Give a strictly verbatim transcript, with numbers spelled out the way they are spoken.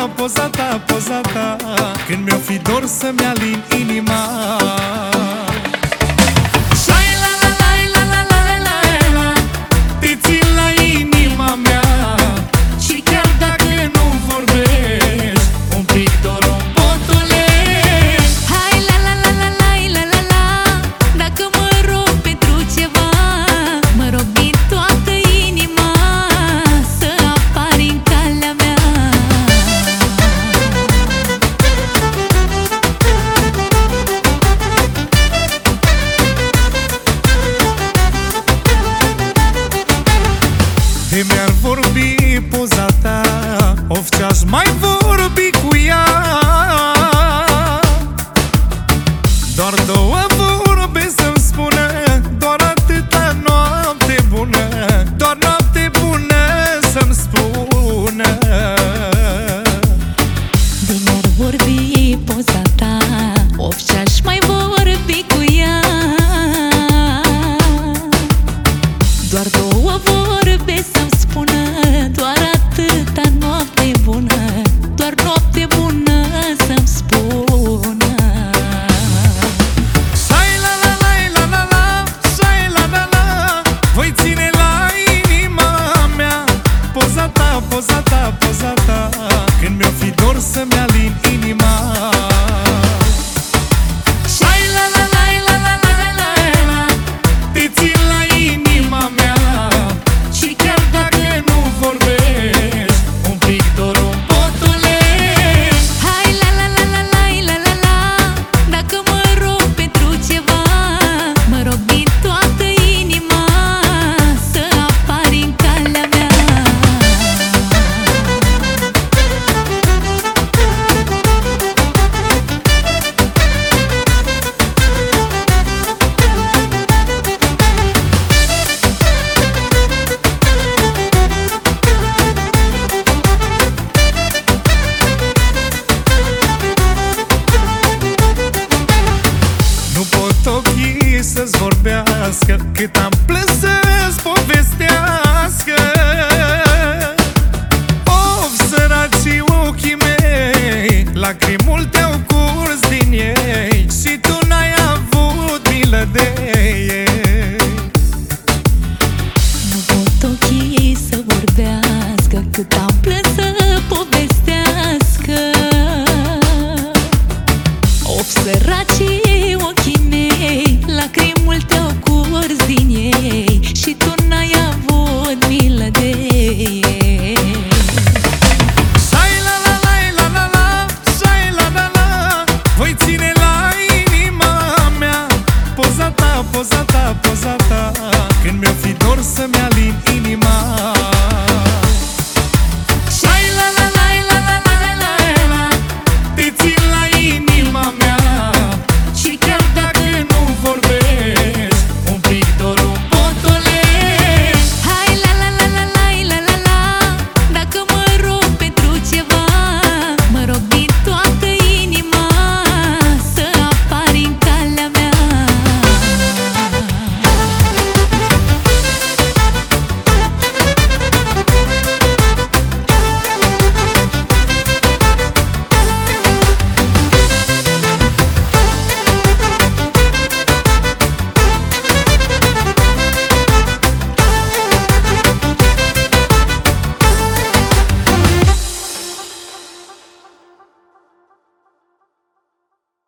poza ta, poza ta, când mi-o fi dor să-mi alin inima. Te țin la inima mea și chiar dacă nu vorbești, un pic doar o potolești. Hai la la la la la la la la, dacă mă rog pentru ceva, mă rog din toată inima să apari în calea mea. De mi-ar vorbi poza ta, of ce-aș mai vorbi cu ea. Doar două vorbe să-mi spună, doar atâta, noapte bună. Doar noapte bună să-mi spună. De mi-ar vorbi poza ta, of ce-aș mai vorbi cu ea. Doar două vorbe să-mi spună, doar atâta, noapte bună. Doar noapte bună să-mi spună. Shai la la la la la la, shai la la la, voi ține la inima mea poza ta, poza ta, poza ta, când mi-o fi dor să-mi alin inima. Shai la la la la la la la la, te țin la inima mea și chiar dacă nu vorbești, un pic doar o potolești. Hai la la la la la la la la, dacă mă rog pentru ceva, mă rog din toată inima să apari în calea mea. Nu pot ochii să-ți vorbească cât am plâns să-ți povestească.